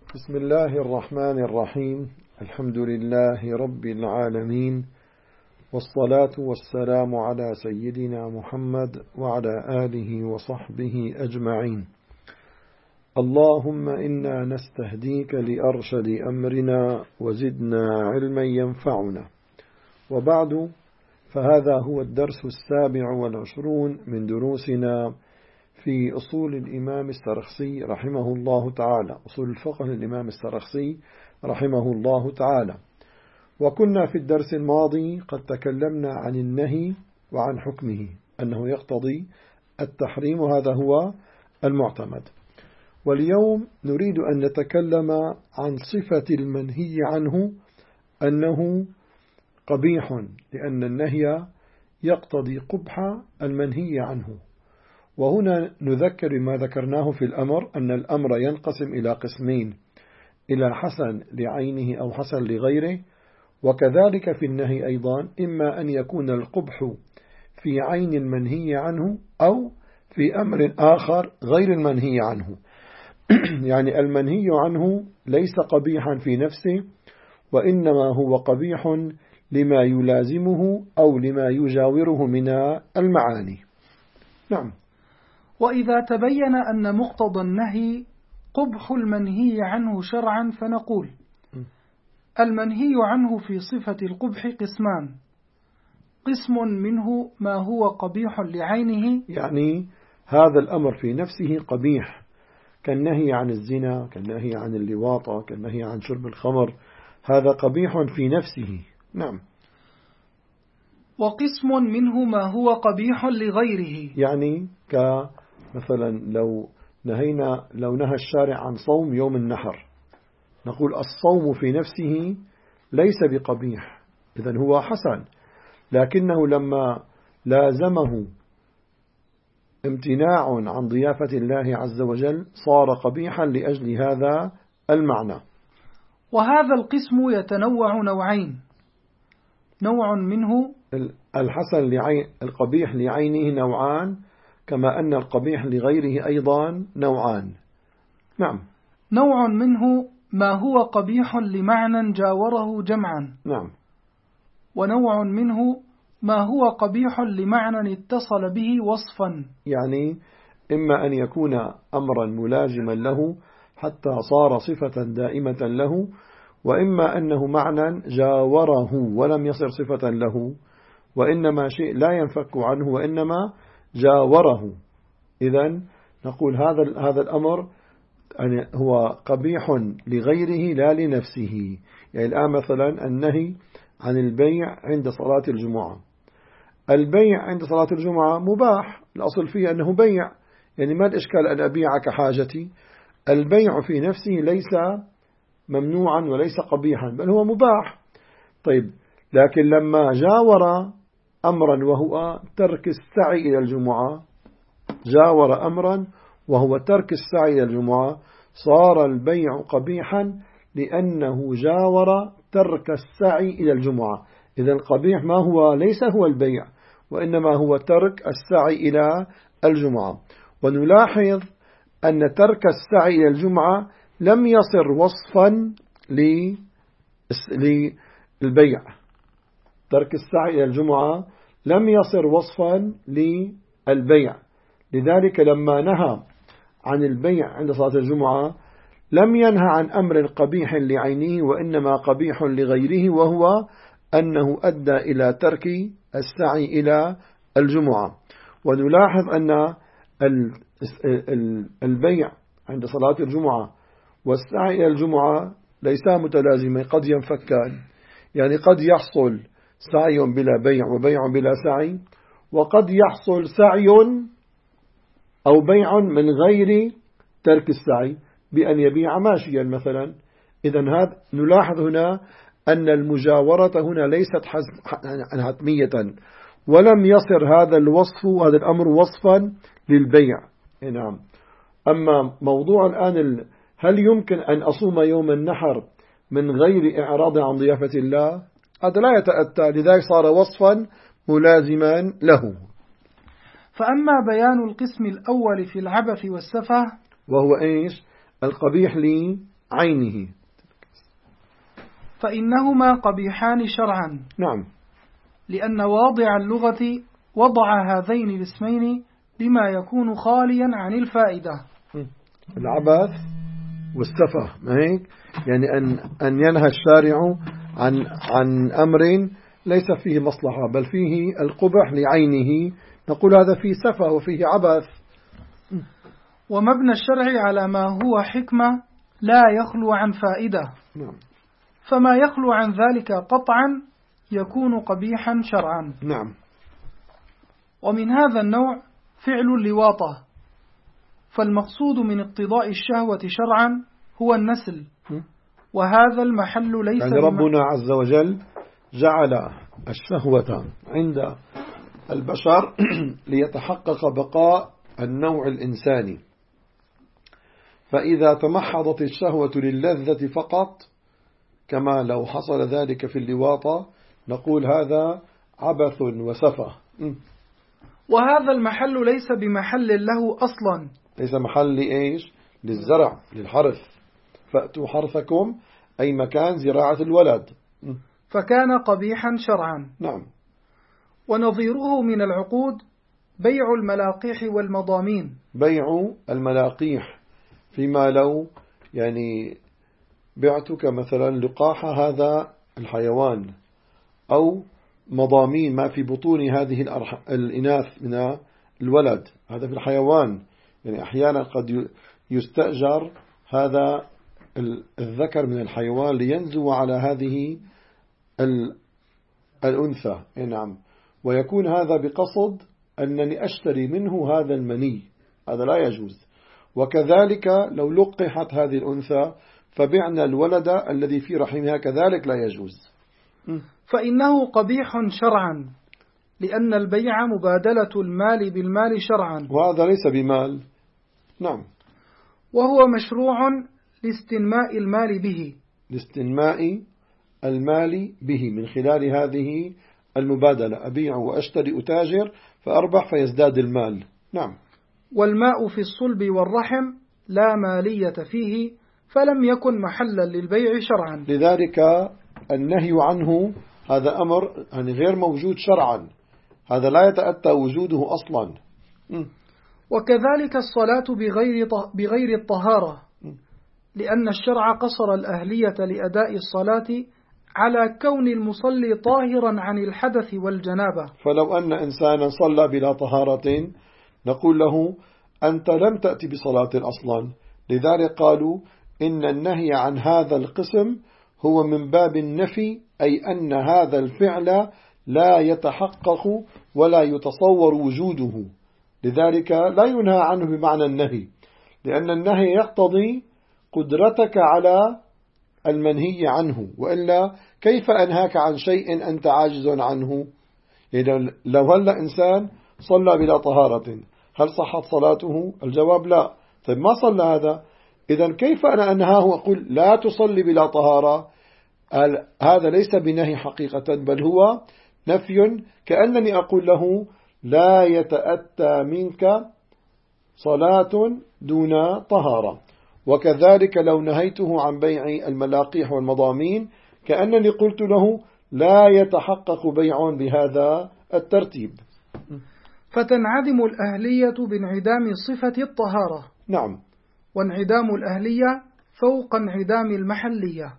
بسم الله الرحمن الرحيم. الحمد لله رب العالمين، والصلاة والسلام على سيدنا محمد وعلى آله وصحبه أجمعين. اللهم إنا نستهديك لأرشد أمرنا وزدنا علما ينفعنا. وبعد، فهذا هو الدرس 27 من دروسنا في أصول الإمام السرخسي رحمه الله تعالى، أصول الفقه للإمام السرخسي رحمه الله تعالى. وكنا في الدرس الماضي قد تكلمنا عن النهي وعن حكمه أنه يقتضي التحريم، وهذا هو المعتمد. واليوم نريد أن نتكلم عن صفة المنهي عنه أنه قبيح، لأن النهي يقتضي قبح المنهي عنه. وهنا نذكر ما ذكرناه في الأمر، أن الأمر ينقسم إلى قسمين: إلى حسن لعينه أو حسن لغيره. وكذلك في النهي أيضا، إما أن يكون القبح في عين المنهي عنه أو في أمر آخر غير المنهي عنه. يعني المنهي عنه ليس قبيحا في نفسه، وإنما هو قبيح لما يلازمه أو لما يجاوره من المعاني. نعم. وإذا تبين أن مقتضى النهي قبح المنهي عنه شرعا، فنقول: المنهي عنه في صفة القبح قسمان: قسم منه ما هو قبيح لعينه، يعني هذا الأمر في نفسه قبيح، كالنهي عن الزنا، كالنهي عن اللواطة، كالنهي عن شرب الخمر، هذا قبيح في نفسه. نعم. وقسم منه ما هو قبيح لغيره، يعني كمثلا لو نهى الشارع عن صوم يوم النحر، نقول الصوم في نفسه ليس بقبيح، إذن هو حسن، لكنه لما لازمه امتناع عن ضيافة الله عز وجل صار قبيحا لأجل هذا المعنى. وهذا القسم يتنوع نوعين: نوع منه الحسن القبيح لعينه نوعان، كما أن القبيح لغيره أيضا نوعان. نعم. نوع منه ما هو قبيح لمعنى جاوره جمعا. نعم. ونوع منه ما هو قبيح لمعنى اتصل به وصفا، يعني إما أن يكون أمرا ملازما له حتى صار صفة دائمة له، وإما أنه معنى جاوره ولم يصر صفة له، وإنما شيء لا ينفك عنه وإنما جاوره. إذن نقول هذا الأمر يعني هو قبيح لغيره لا لنفسه. يعني الآن مثلا النهي عن البيع عند صلاة الجمعة، البيع عند صلاة الجمعة مباح، الأصل فيه أنه بيع، يعني ما الإشكال أن أبيعك حاجتي. البيع في نفسه ليس ممنوعا وليس قبيحا، بل هو مباح. طيب، لكن لما جاور أمرا وهو ترك السعي إلى الجمعة، جاور أمرا وهو ترك السعي إلى الجمعة، صار البيع قبيحا لأنه جاور ترك السعي إلى الجمعة. إذا القبيح ما هو ليس هو البيع، وإنما هو ترك السعي إلى الجمعة. ونلاحظ أن ترك السعي إلى الجمعة لم يصر وصفا للبيع. ترك السعي إلى الجمعة لم يصر وصفا للبيع، لذلك لما نهى عن البيع عند صلاة الجمعة لم ينهى عن أمر قبيح لعينه، وإنما قبيح لغيره، وهو أنه أدى إلى ترك السعي إلى الجمعة. ونلاحظ أن البيع عند صلاة الجمعة والسعي إلى الجمعة ليسا متلازمين، قد ينفكان. يعني قد يحصل سعي بلا بيع وبيع بلا سعي، وقد يحصل سعي أو بيع من غير ترك السعي بأن يبيع ماشيا مثلا. إذن هذا نلاحظ هنا أن المجاورة هنا ليست حتمية، ولم يصر هذا الوصف وهذا الأمر وصفا للبيع. نعم. أما موضوع الآن هل يمكن أن أصوم يوم النحر من غير إعراض عن ضيافة الله؟ هذا لا يتأتى، لذلك صار وصفا ملازما له. فأما بيان القسم الأول في العبث والسفه، وهو إيش؟ القبيح عينه. فإنهما قبيحان شرعا. نعم. لأن واضع اللغة وضع هذين الاسمين بما يكون خاليا عن الفائدة. العبث والسفه، ما هيك؟ يعني أن ينهى الشارع عن أمر ليس فيه مصلحة بل فيه القبح لعينه، نقول هذا فيه سفه وفيه عبث. ومبنى الشرع على ما هو حكمة لا يخلو عن فائدة. نعم. فما يخلو عن ذلك قطعا يكون قبيحا شرعا. نعم. ومن هذا النوع فعل اللواطة، فالمقصود من اقتضاء الشهوة شرعا هو النسل، وهذا المحل ليس يعني ربنا عز وجل جعل الشهوة عند البشر ليتحقق بقاء النوع الإنساني، فإذا تمحضت الشهوة للذة فقط كما لو حصل ذلك في اللواطة نقول هذا عبث وسفه. وهذا المحل ليس بمحل له أصلا، ليس محل إيش؟ للزرع، للحرث. فأتوا حرثكم أي مكان زراعة الولد، فكان قبيحا شرعا. نعم. ونظيره من العقود بيع الملاقيح والمضامين. بيع الملاقيح فيما لو يعني بعتك مثلا لقاح هذا الحيوان أو مضامين ما في بطون هذه الإناث من الولد، هذا في الحيوان. يعني أحيانا قد يستأجر هذا الذكر من الحيوان لينزو على هذه الأنثى. نعم. ويكون هذا بقصد أنني أشتري منه هذا المني، هذا لا يجوز. وكذلك لو لقحت هذه الأنثى فبعنا الولد الذي في رحمها كذلك لا يجوز. فإنه قبيح شرعا، لأن البيع مبادلة المال بالمال شرعا، وهذا ليس بمال. نعم. وهو مشروع لاستنماء المال به، لاستنماء المال به من خلال هذه المبادلة، أبيع وأشتري أتاجر فأربح فيزداد المال. نعم. والماء في الصلب والرحم لا مالية فيه، فلم يكن محلا للبيع شرعا. لذلك النهي عنه هذا أمر يعني غير موجود شرعا، هذا لا يتأتى وجوده أصلا. وكذلك الصلاة بغير الطهارة، لأن الشرع قصر الأهلية لأداء الصلاة على كون المصلي طاهرا عن الحدث والجنابة. فلو أن إنسانا صلى بلا طهارة نقول له أنت لم تأتي بصلاة أصلا. لذلك قالوا إن النهي عن هذا القسم هو من باب النفي، أي أن هذا الفعل لا يتحقق ولا يتصور وجوده، لذلك لا ينهى عنه بمعنى النهي، لأن النهي يقتضي قدرتك على المنهي عنه، وإلا كيف أنهاك عن شيء أنت عاجز عنه؟ يعني لو هل إنسان صلى بلا طهارة هل صحت صلاته؟ الجواب لا. طيب ما صلى هذا، إذن كيف أنا أنهاه وأقول لا تصلي بلا طهارة؟ هذا ليس بنهي حقيقة، بل هو نفي، كأنني أقول له لا يتأتى منك صلاة دون طهارة. وكذلك لو نهيته عن بيع الملاقيح والمضامين كأنني قلت له لا يتحقق بيع بهذا الترتيب. فتنعدم الأهلية بانعدام صفة الطهارة. نعم. وانعدام الأهلية فوق انعدام المحلية،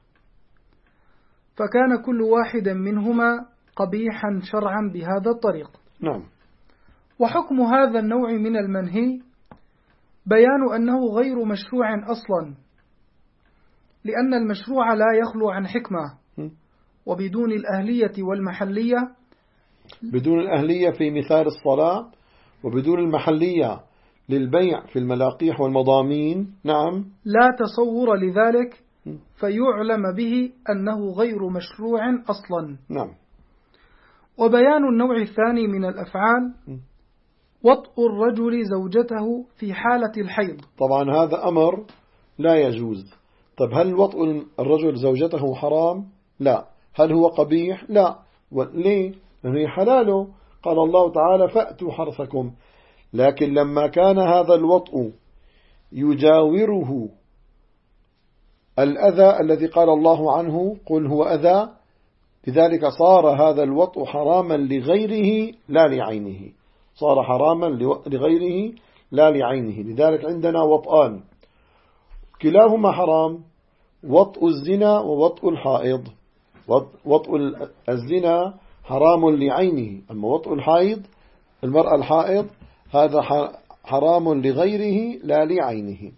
فكان كل واحد منهما قبيحا شرعا بهذا الطريق. نعم. وحكم هذا النوع من المنهي بيان أنه غير مشروع أصلا، لأن المشروع لا يخلو عن حكمة، وبدون الأهلية والمحلية، بدون الأهلية في مثال الصلاة، وبدون المحلية للبيع في الملاقيح والمضامين، نعم، لا تصور لذلك، فيعلم به أنه غير مشروع أصلا. نعم. وبيان النوع الثاني من الأفعال وطء الرجل زوجته في حالة الحيض. طبعا هذا أمر لا يجوز. طب هل وطء الرجل زوجته حرام؟ لا. هل هو قبيح؟ لا. ليه؟ لأنه حلاله، قال الله تعالى فأتوا حرثكم. لكن لما كان هذا الوطء يجاوره الأذى الذي قال الله عنه قل هو أذى، لذلك صار هذا الوطء حراما لغيره لا لعينه، صار حراما لغيره لا لعينه. لذلك عندنا وطئان كلاهما حرام، وطء الزنا ووطء الحائض. وطء الزنا حرام لعينه، أما وطء الحائض المرأة الحائض هذا حرام لغيره لا لعينه.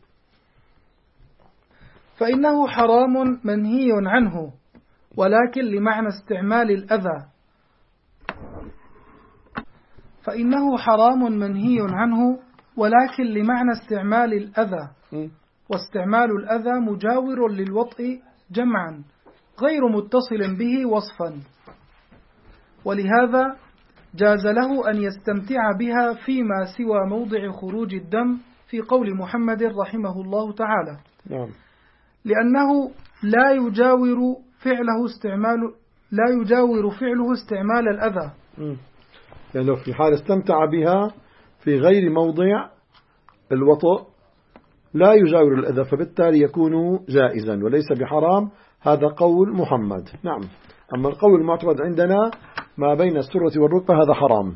فإنه حرام منهي عنه ولكن لمعنى استعمال الأذى. فإنه حرام منهي عنه ولكن لمعنى استعمال الأذى، واستعمال الأذى مجاور للوطء جمعا غير متصل به وصفا، ولهذا جاز له أن يستمتع بها فيما سوى موضع خروج الدم في قول محمد رحمه الله تعالى، لأنه لا يجاور فعله استعمال الأذى. يعني لو في حال استمتع بها في غير موضع الوطء لا يجاور الأذى، فبالتالي يكون جائزا وليس بحرام. هذا قول محمد. نعم. أما القول المعتمد عندنا ما بين السرة والركبة هذا حرام.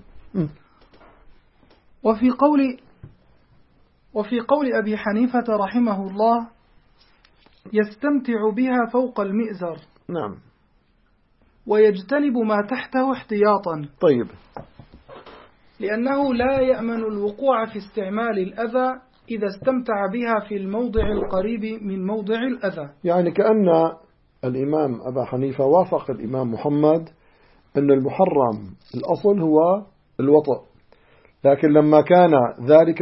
وفي قول أبي حنيفة رحمه الله يستمتع بها فوق المئزر. نعم. ويجتنب ما تحته احتياطا. طيب. لأنه لا يأمن الوقوع في استعمال الأذى إذا استمتع بها في الموضع القريب من موضع الأذى. يعني كأن الإمام أبا حنيفة وافق الإمام محمد أن المحرم الأصل هو الوطء، لكن لما كان ذلك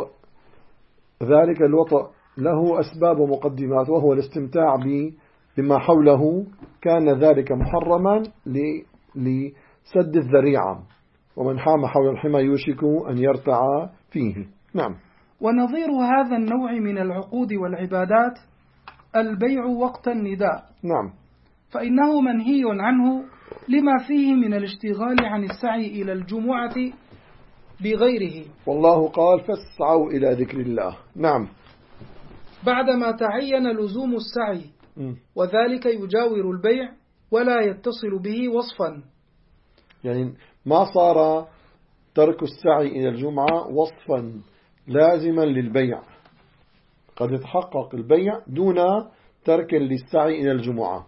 الوطء له أسباب ومقدمات وهو الاستمتاع بما حوله، كان ذلك محرما لسد الذريعة، ومن حام حول الحمى يوشك أن يرتع فيه. نعم. ونظير هذا النوع من العقود والعبادات البيع وقت النداء. نعم. فإنه منهي عنه لما فيه من الاشتغال عن السعي إلى الجمعة بغيره، والله قال فاسعوا إلى ذكر الله. نعم. بعدما تعين لزوم السعي، وذلك يجاور البيع ولا يتصل به وصفا. يعني ما صار ترك السعي إلى الجمعة وصفا لازما للبيع، قد يتحقق البيع دون ترك للسعي إلى الجمعة.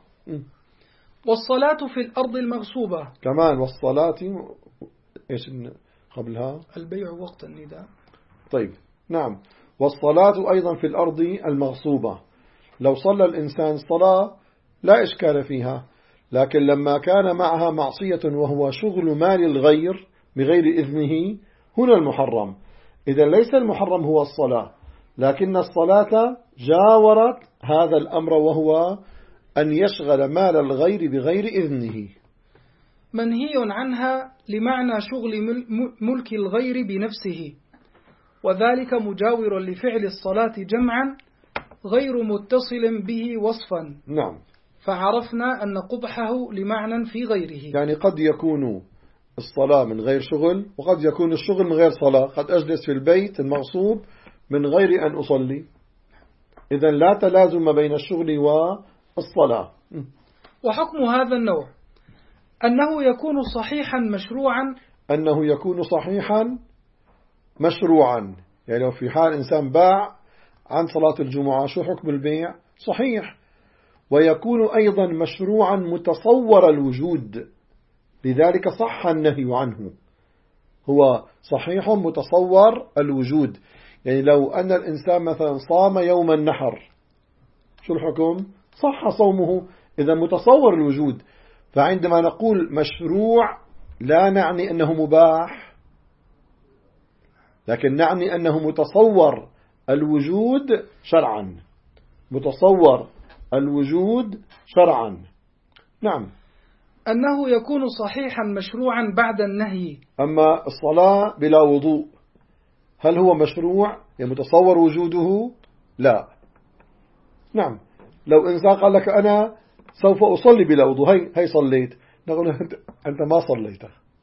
والصلاة في الأرض المغصوبة كمان، والصلاة إيش قبلها؟ البيع وقت النداء. طيب. نعم. والصلاة أيضا في الأرض المغصوبة، لو صلى الإنسان صلاة لا إشكال فيها، لكن لما كان معها معصية وهو شغل مال الغير بغير إذنه هنا المحرم. إذا ليس المحرم هو الصلاة، لكن الصلاة جاورت هذا الأمر، وهو أن يشغل مال الغير بغير إذنه. منهي عنها لمعنى شغل ملك الغير بنفسه، وذلك مجاور لفعل الصلاة جمعا غير متصل به وصفا. نعم. فعرفنا أن قبحه لمعنى في غيره. يعني قد يكون الصلاة من غير شغل، وقد يكون الشغل من غير صلاة. قد أجلس في البيت المغصوب من غير أن أصلي، إذن لا تلازم بين الشغل والصلاة. وحكم هذا النوع أنه يكون صحيحا مشروعا. أنه يكون صحيحا مشروعا، يعني لو في حال إنسان باع عن صلاة الجمعة، شو حكم البيع؟ صحيح. ويكون أيضا مشروعا متصور الوجود، لذلك صح النهي عنه. هو صحيح متصور الوجود، يعني لو أن الإنسان مثلا صام يوم النحر، شو الحكم؟ صح صومه، إذا متصور الوجود. فعندما نقول مشروع لا نعني أنه مباح، لكن نعني أنه متصور الوجود شرعا، متصور الوجود شرعا. نعم. أنه يكون صحيحا مشروعا بعد النهي. أما الصلاة بلا وضوء هل هو مشروع متصور وجوده؟ لا. نعم. لو إنسان قال لك أنا سوف أصلي بلا وضوء، هي صليت، نقول أنت ما صليت.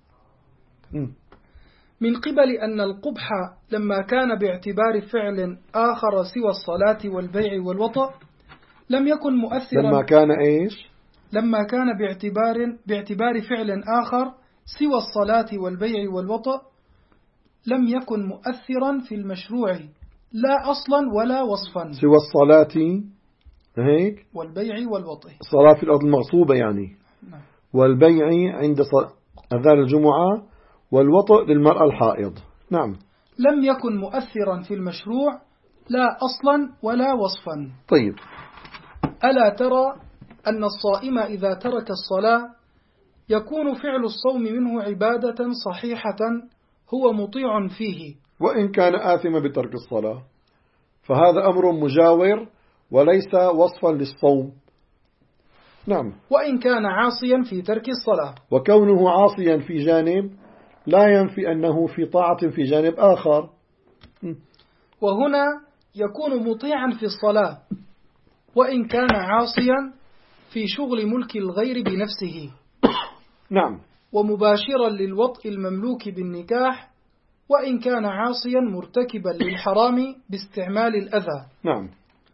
من قبل أن القبح لما كان باعتبار فعل آخر سوى الصلاة والبيع والوطأ لم يكن مؤثرا لما كان إيش؟ لما كان باعتبار فعل آخر سوى الصلاة والبيع والوطء لم يكن مؤثرا في المشروع لا أصلا ولا وصفا. سوى الصلاة هيك والبيع والوطء، الصلاة في الأرض المغصوبة يعني، نعم. والبيع عند أذان الجمعة، والوطء للمرأة الحائض. نعم. لم يكن مؤثرا في المشروع لا أصلا ولا وصفا. طيب. ألا ترى أن الصائم إذا ترك الصلاة يكون فعل الصوم منه عبادة صحيحة هو مطيع فيه، وإن كان آثما بترك الصلاة، فهذا أمر مجاور وليس وصفا للصوم. نعم. وإن كان عاصيا في ترك الصلاة، وكونه عاصيا في جانب لا ينفي أنه في طاعة في جانب آخر. وهنا يكون مطيعا في الصلاة وإن كان عاصيا في شغل ملك الغير بنفسه. نعم. ومباشرا للوطء المملوك بالنكاح وإن كان عاصيا مرتكبا للحرام باستعمال الأذى. نعم.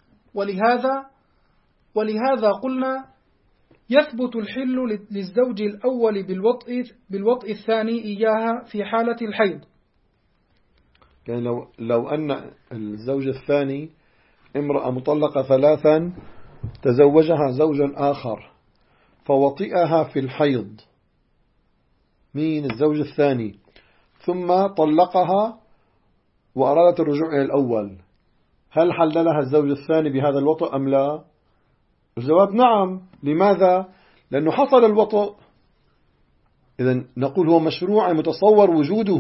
ولهذا قلنا يثبت الحل للزوج الأول بالوطء الثاني إياها في حالة الحيض. يعني لو أن الزوج الثاني امرأة مطلقة 3 تزوجها زوج آخر فوطئها في الحيض، مين الزوج الثاني، ثم طلقها وأرادت الرجوع إلى الأول، هل حل لها الزوج الثاني بهذا الوطء أم لا؟ الجواب نعم. لماذا؟ لأنه حصل الوطء. إذن نقول هو مشروع متصور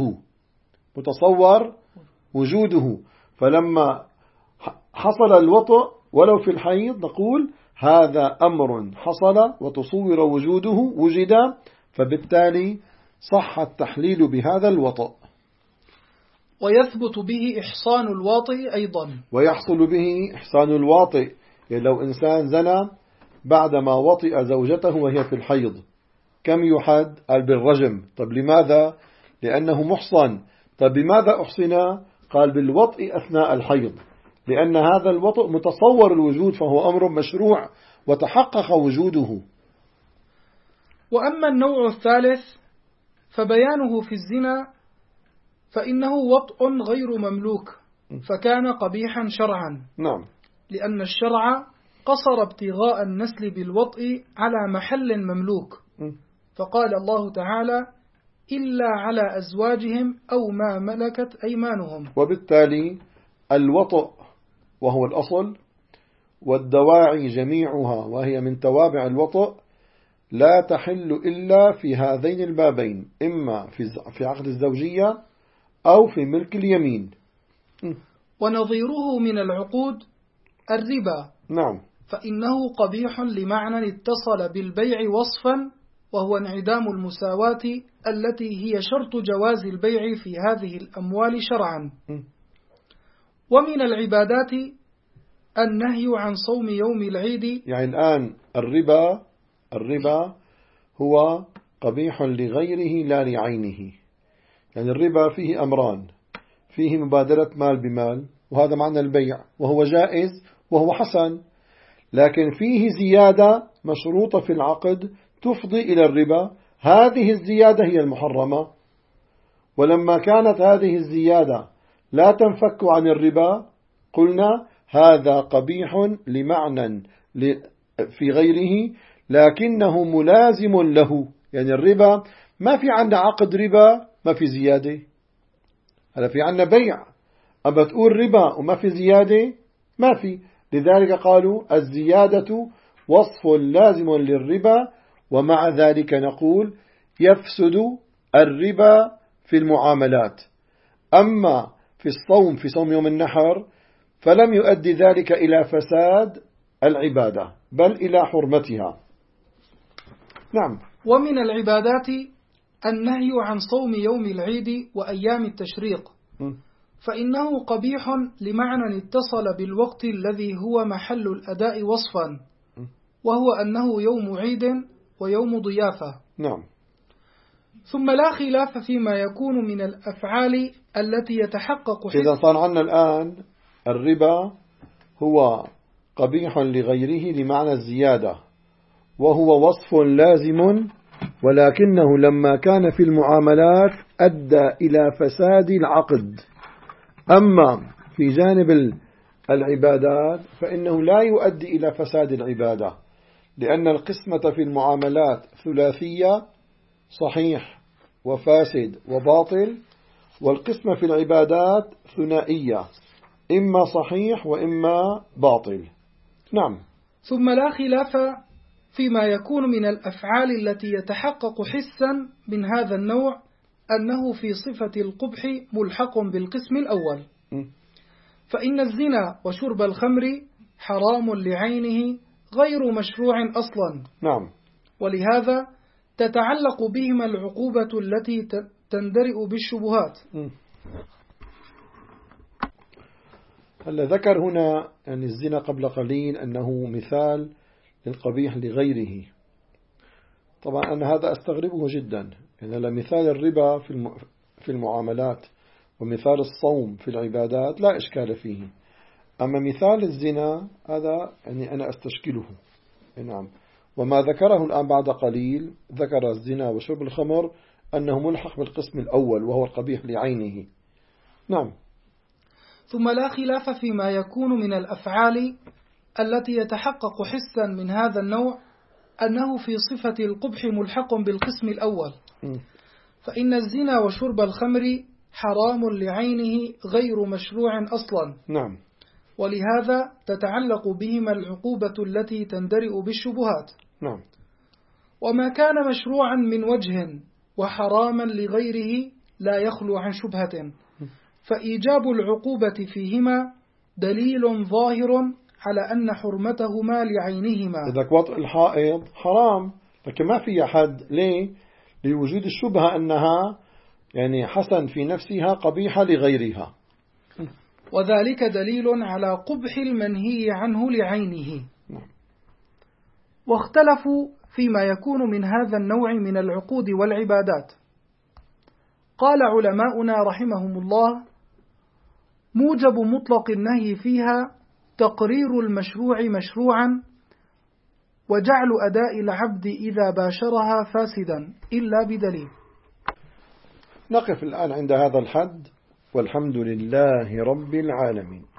وجوده. فلما حصل الوطء ولو في الحيض نقول هذا أمر حصل وتصور وجوده وجد، فبالتالي صح التحليل بهذا الوطء. ويثبت به إحصان الواطئ أيضا. ويحصل به إحصان الواطئ، يعني لو إنسان زنى بعدما وطئ زوجته وهي في الحيض كم يحد؟ قال بالرجم. طب لماذا؟ لأنه محصن. طب بماذا أحصنا؟ قال بالوطئ أثناء الحيض، لأن هذا الوطئ متصور الوجود فهو أمر مشروع وتحقق وجوده. وأما النوع الثالث فبيانه في الزنا فإنه وطء غير مملوك فكان قبيحا شرعا. نعم. لأن الشرع قصر ابتغاء النسل بالوطء على محل مملوك، فقال الله تعالى إلا على أزواجهم أو ما ملكت أيمانهم. وبالتالي الوطء وهو الأصل والدواعي جميعها وهي من توابع الوطء لا تحل إلا في هذين البابين، إما في عقد الزوجية أو في ملك اليمين. ونظيره من العقود الربا. نعم. فإنه قبيح لمعنى اتصل بالبيع وصفا وهو انعدام المساواة التي هي شرط جواز البيع في هذه الأموال شرعا. ومن العبادات النهي عن صوم يوم العيد. يعني الآن الربا هو قبيح لغيره لا لعينه. يعني الربا فيه أمران، فيه مبادرة مال بمال وهذا معنى البيع وهو جائز وهو حسن، لكن فيه زيادة مشروطة في العقد تفضي إلى الربا، هذه الزيادة هي المحرمة. ولما كانت هذه الزيادة لا تنفك عن الربا قلنا هذا قبيح لمعنى في غيره لكنه ملازم له. يعني الربا ما في عندنا عقد ربا ما في زيادة، هذا في عندنا بيع، أما تقول ربا وما في زيادة ما في. لذلك قالوا الزيادة وصف لازم للربا، ومع ذلك نقول يفسد الربا في المعاملات. أما في الصوم في صوم يوم النحر فلم يؤدي ذلك إلى فساد العبادة بل إلى حرمتها. نعم. ومن العبادات النهي عن صوم يوم العيد وأيام التشريق، فإنه قبيح لمعنى اتصل بالوقت الذي هو محل الأداء وصفا، وهو أنه يوم عيد ويوم ضيافة. نعم. ثم لا خلاف فيما يكون من الأفعال التي يتحقق إذا صار عندنا الآن الربا هو قبيح لغيره لمعنى الزيادة، وهو وصف لازم، ولكنه لما كان في المعاملات أدى إلى فساد العقد. أما في جانب العبادات فإنه لا يؤدي إلى فساد العبادة، لأن القسمة في المعاملات ثلاثية: صحيح وفاسد وباطل، والقسمة في العبادات ثنائية: إما صحيح وإما باطل. نعم. ثم لا خلاف فيما يكون من الأفعال التي يتحقق حسا من هذا النوع أنه في صفة القبح ملحق بالقسم الأول، فإن الزنا وشرب الخمر حرام لعينه غير مشروع أصلا. نعم. ولهذا تتعلق بهما العقوبة التي تندرئ بالشبهات. هل ذكر هنا أن الزنا قبل قليل أنه مثال للقبيح لغيره. طبعا أنا هذا أستغربه جدا، يعني مثال الربا في المعاملات ومثال الصوم في العبادات لا إشكال فيه، أما مثال الزنا هذا يعني أنا أستشكله. نعم. وما ذكره الآن بعد قليل ذكر الزنا وشرب الخمر أنه ملحق بالقسم الأول وهو القبيح لعينه. نعم. ثم لا خلاف فيما يكون من الأفعال التي يتحقق حسا من هذا النوع أنه في صفة القبح ملحق بالقسم الأول، فإن الزنا وشرب الخمر حرام لعينه غير مشروع أصلا. نعم. ولهذا تتعلق بهما العقوبة التي تندرئ بالشبهات. نعم. وما كان مشروعا من وجه وحراما لغيره لا يخلو عن شبهة، فإيجاب العقوبة فيهما دليل ظاهر على أن حرمتهما لعينهما. إذا وطئ الحائض حرام، لكن ما في حد. ليه؟ لوجود الشبهة أنها يعني حسن في نفسها قبيحة لغيرها، وذلك دليل على قبح المنهي عنه لعينه. واختلفوا فيما يكون من هذا النوع من العقود والعبادات. قال علماؤنا رحمهم الله: موجب مطلق النهي فيها تقرير المشروع مشروعا، وجعل أداء العبد إذا باشرها فاسدا إلا بدليل. نقف الآن عند هذا الحد، والحمد لله رب العالمين.